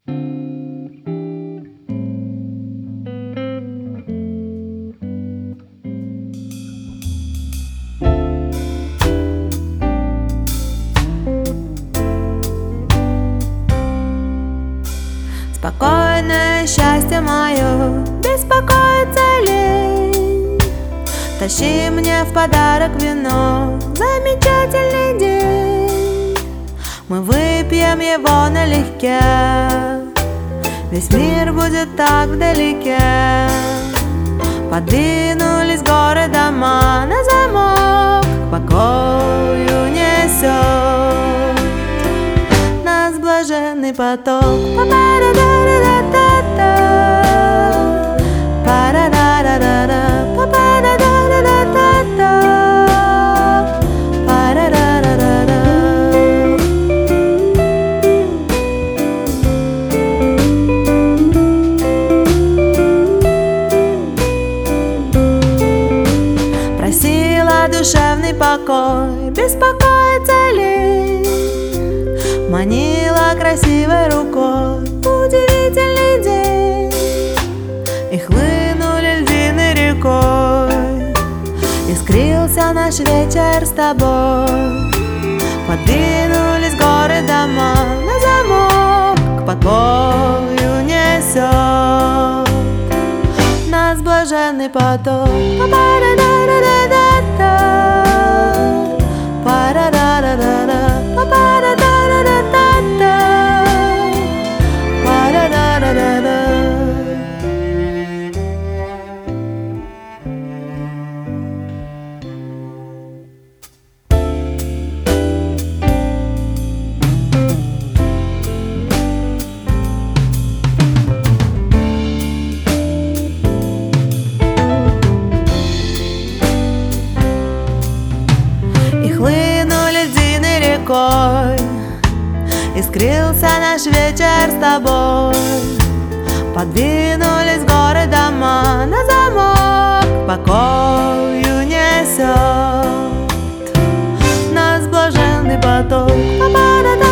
Спокойное счастье мое, беспокоится лень. Тащи мне в подарок вино, замечательный день. Мы выпьем его налегке, весь мир будет так вдалеке. Подвинулись горы, дома на замок, к покою несет нас блаженный поток. Просила душевный покой, беспокоится лень. Манила красивой рукой, удивительный день. И хлынули льдины рекой, искрился наш вечер с тобой. Подвинулись горы, дома на замок, к покою несет нас блаженный поток. Искрился наш вечер с тобой. Подвинулись горы, дома на замок, к покою несет нас блаженный поток.